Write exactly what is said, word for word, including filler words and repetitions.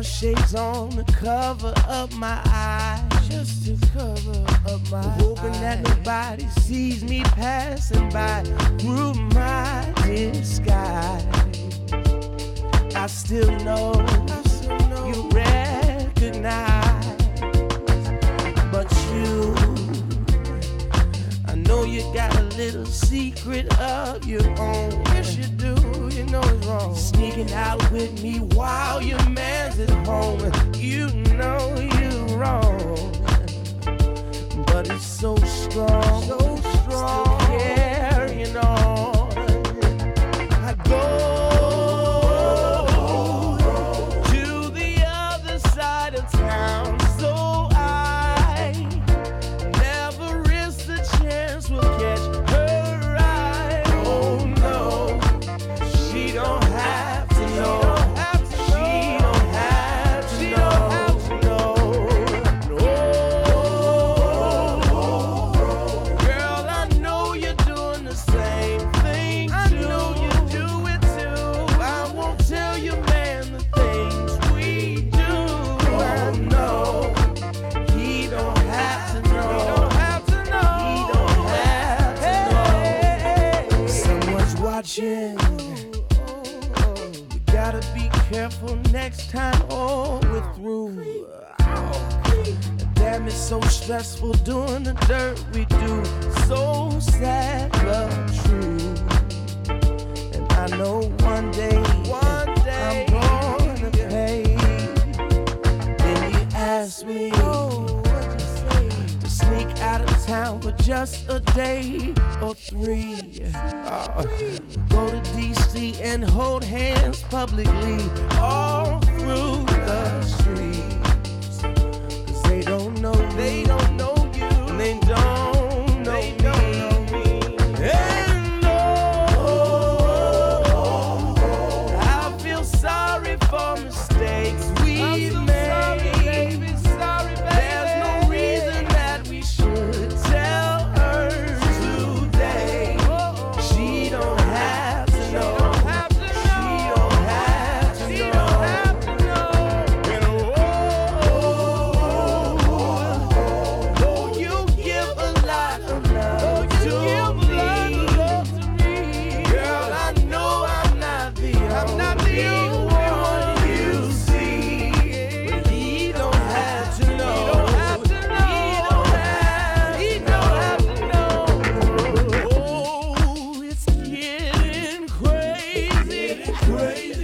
shades on to cover up my eyes, just to cover up my eyes. Hoping that nobody sees me passing by through my disguise. I still know, I still know you recognize, but you, I know you got a little secret of your own. Yes, you do. You know it's wrong. Sneaking out with me while your man's at home. You know you're wrong, but it's so strong, so strong. Still carrying on. I go to the other side of town, so I never risk the chance we'll catch her eye. Oh no, she don't have to know. She don't have to know. No, girl, I know you're doing the same thing too. I know you do it too. I won't tell you, man, the things we do. I know he don't have to know. He don't have to know. He don't have to know. Someone's watching. We gotta be careful next time. Oh, we're through. Damn, it's so stressful doing the dirt we do. So sad but true. And I know one day, one day I'm gonna pay. Then you ask me, oh, what'd you say? To sneak out of town for just a day or three. Uh, go to D C and hold hands publicly all through the streets. Cause they don't know, they don't know you, and they don't know they me. Don't know me. And no, I feel sorry for mistakes we so made. Sorry, baby, sorry, baby. There's no reason that we should tell her today. She don't have to know. She don't have to know. She don't have to know. And oh, oh, you give a lot of love to me. Girl, I know I'm not the I'm not the only one you see. But he don't have to know. He don't have to know. He don't have to know. Oh, it's getting crazy, crazy.